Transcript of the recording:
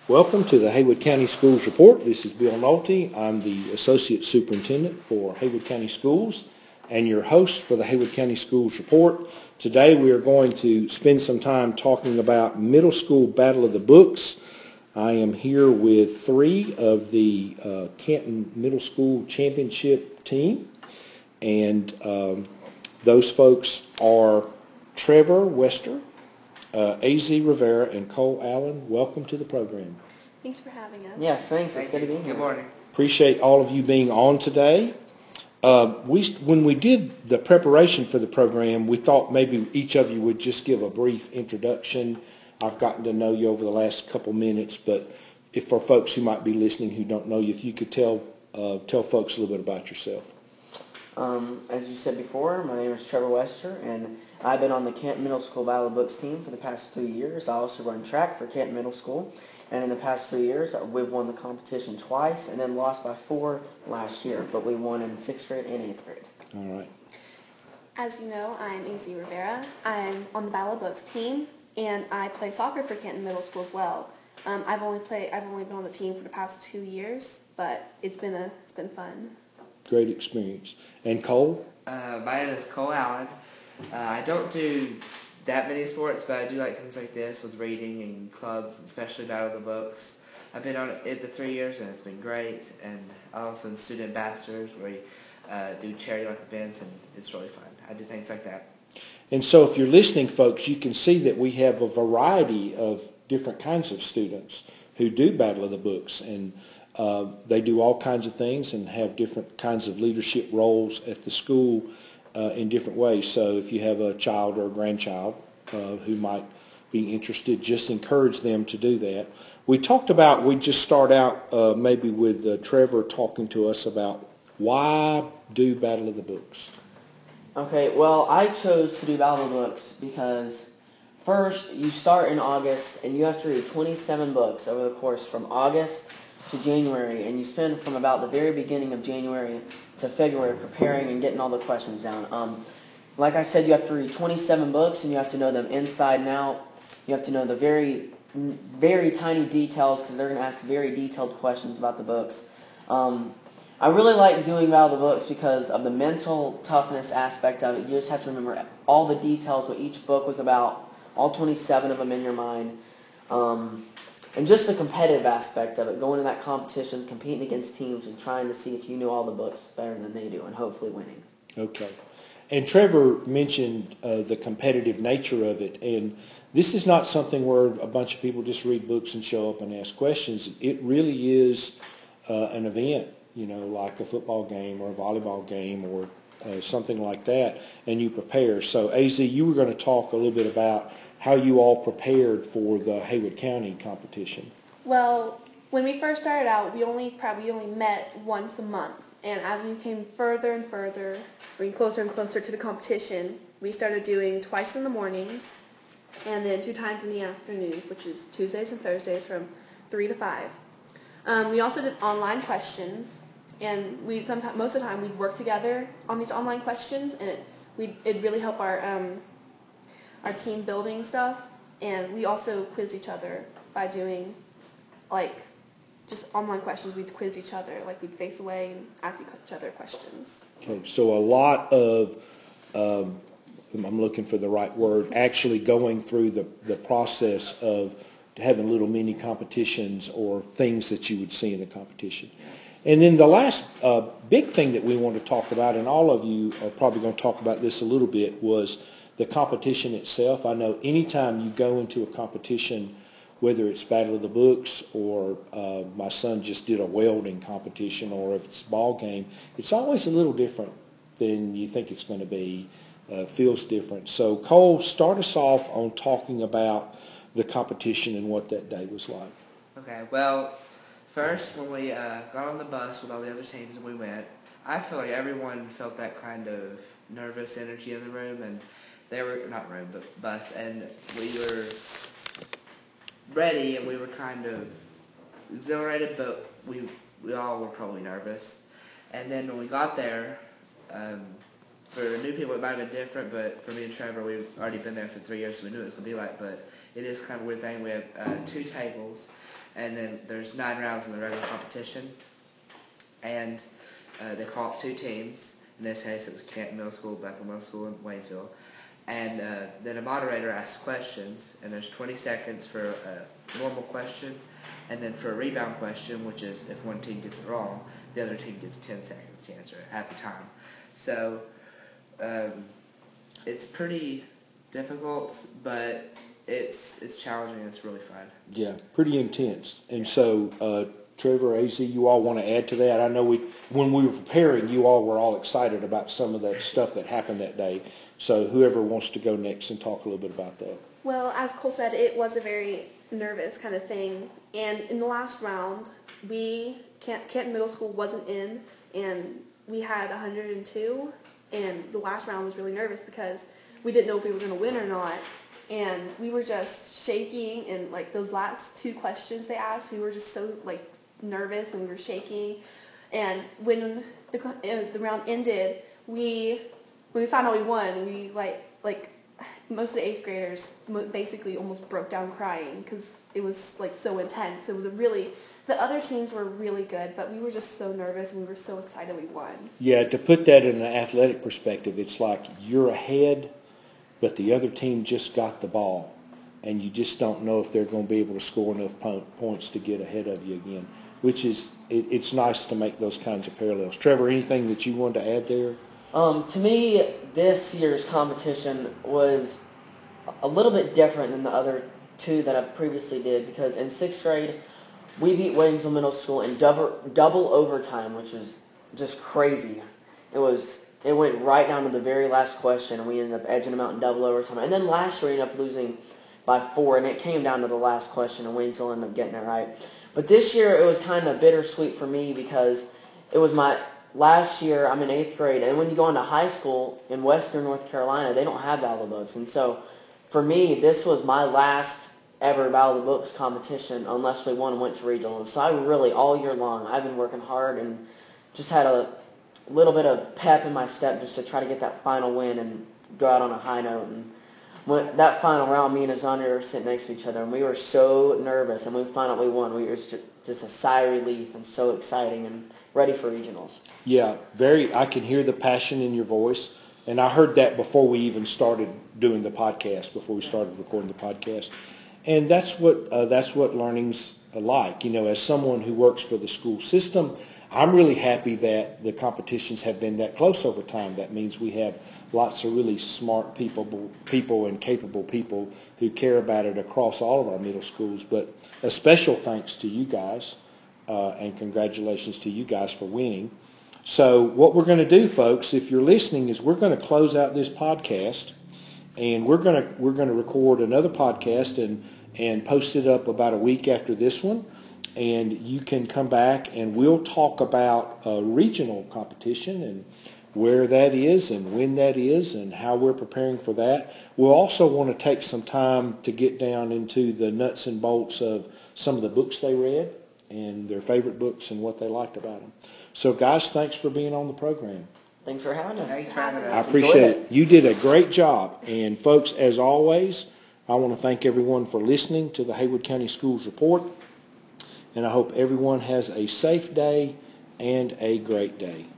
Welcome to the Haywood County Schools Report. This is Bill Nolte. I'm the Associate Superintendent for Haywood County Schools and your host for the Haywood County Schools Report. Today we are going to spend some time talking about Middle School Battle of the Books. I am here with three of the Canton Middle School Championship team, and those folks are Trevor Wester, A.Z. Rivera, and Cole Allen. Welcome to the program. Thanks for having us. Yes, thanks. It's good to be here. Good morning. Appreciate all of you being on today. When we did the preparation for the program, we thought maybe each of you would just give a brief introduction. I've gotten to know you over the last couple minutes, but if for folks who might be listening who don't know you, if you could tell folks a little bit about yourself. As you said before, my name is Trevor Wester, and I've been on the Canton Middle School Battle of Books team for the past 3 years. I also run track for Canton Middle School, and in the past 3 years, we've won the competition twice and then lost by 4 last year, but we won in 6th grade and 8th grade. All right. As you know, I'm A.Z. Rivera. I'm on the Battle of Books team, and I play soccer for Canton Middle School as well. I've only been on the team for the past 2 years, but it's been fun. Great experience. And Cole? My name is Cole Allen. I don't do that many sports, but I do like things like this with reading and clubs, especially Battle of the Books. I've been on it the 3 years, and it's been great. And I'm also in student ambassadors where we do charity-like events, and it's really fun. I do things like that. And so if you're listening, folks, you can see that we have a variety of different kinds of students who do Battle of the Books, and they do all kinds of things and have different kinds of leadership roles at the school in different ways. So if you have a child or a grandchild who might be interested, just encourage them to do that. We just start out maybe with Trevor talking to us about why do Battle of the Books. Okay, well, I chose to do Battle of the Books because first, you start in August, and you have to read 27 books over the course from August to January, and you spend from about the very beginning of January to February preparing and getting all the questions down. Like I said, you have to read 27 books, and you have to know them inside and out. You have to know the very, very tiny details because they're going to ask very detailed questions about the books. I really like doing Battle of the Books because of the mental toughness aspect of it. You just have to remember all the details, what each book was about, all 27 of them in your mind. And just the competitive aspect of it, going to that competition, competing against teams, and trying to see if you knew all the books better than they do, and hopefully winning. Okay. And Trevor mentioned the competitive nature of it, and this is not something where a bunch of people just read books and show up and ask questions. It really is an event, like a football game or a volleyball game or something like that, and you prepare. So, A.Z., you were going to talk a little bit about how you all prepared for the Haywood County competition. Well, when we first started out, we only met once a month, and as we came further and further, closer and closer to the competition, we started doing twice in the mornings, and then 2 times in the afternoons, which is Tuesdays and Thursdays from 3 to 5. We also did online questions, and most of the time we'd work together on these online questions, and it really helped our team building stuff, and we also quizzed each other by doing just online questions. We'd quiz each other, we'd face away and ask each other questions. Okay, so a lot of, I'm looking for the right word, actually going through the process of having little mini competitions or things that you would see in the competition. And then the last big thing that we want to talk about, and all of you are probably going to talk about this a little bit, was the competition itself. I know anytime you go into a competition, whether it's Battle of the Books or my son just did a welding competition, or if it's a ball game, it's always a little different than you think it's going to be, feels different. So Cole, start us off on talking about the competition and what that day was like. Okay, well, first when we got on the bus with all the other teams and we went, I feel like everyone felt that kind of nervous energy in the room, and they were, not room, but bus, and we were ready and we were kind of exhilarated, but we all were probably nervous. And then when we got there, for new people it might have been different, but for me and Trevor, we've already been there for 3 years, so we knew what it was going to be like, but it is kind of a weird thing. We have 2 tables, and then there's 9 rounds in the regular competition, and they call up 2 teams. In this case, it was Canton Middle School, Bethel Middle School, and Waynesville. And then a moderator asks questions, and there's 20 seconds for a normal question, and then for a rebound question, which is if one team gets it wrong, the other team gets 10 seconds to answer it at the time. So it's pretty difficult, but it's challenging. It's really fun. Yeah, pretty intense. And so, Trevor, AZ, you all want to add to that? I know when we were preparing, you all were all excited about some of that stuff that happened that day. So whoever wants to go next and talk a little bit about that. Well, as Cole said, it was a very nervous kind of thing. And in the last round, Canton Middle School wasn't in, and we had 102. And the last round was really nervous because we didn't know if we were going to win or not. And we were just shaking, and like those last 2 questions they asked, we were just so like nervous, and we were shaking. And when the round ended, when we found out we won, we like most of the 8th graders basically almost broke down crying because it was like so intense. It was the other teams were really good, but we were just so nervous, and we were so excited we won. Yeah, to put that in an athletic perspective, it's like you're ahead, but the other team just got the ball, and you just don't know if they're going to be able to score enough points to get ahead of you again, which is, it's nice to make those kinds of parallels. Trevor, anything that you wanted to add there? To me, this year's competition was a little bit different than the other 2 that I previously did, because in 6th grade, we beat Waynesville Middle School in double overtime, which was just crazy. It went right down to the very last question, and we ended up edging them out in double overtime. And then last year we ended up losing by 4, and it came down to the last question, and Waynesville ended up getting it right. But this year it was kind of bittersweet for me because it was my last year. I'm in 8th grade, and when you go into high school in Western North Carolina, they don't have Battle of the Books. And so for me, this was my last ever Battle of the Books competition unless we won and went to regional. And so I really, all year long, I've been working hard and just had a little bit of pep in my step just to try to get that final win and go out on a high note. And when that final round, me and Azania were sitting next to each other, and we were so nervous, and we found out we won. We were just a sigh of relief and so exciting and ready for regionals. Yeah, I can hear the passion in your voice, and I heard that before we even started doing the podcast, before we started recording the podcast. And that's what learning's like. You know, as someone who works for the school system, I'm really happy that the competitions have been that close over time. That means we have lots of really smart people and capable people who care about it across all of our middle schools. But a special thanks to you guys, and congratulations to you guys for winning. So what we're going to do, folks, if you're listening, is we're going to close out this podcast, and we're going to record another podcast and post it up about a week after this one. And you can come back and we'll talk about a regional competition and where that is and when that is and how we're preparing for that. We'll also want to take some time to get down into the nuts and bolts of some of the books they read and their favorite books and what they liked about them. So, guys, thanks for being on the program. Thanks for having us. Thanks for having us. I appreciate it. You did a great job. And, folks, as always, I want to thank everyone for listening to the Haywood County Schools Report. And I hope everyone has a safe day and a great day.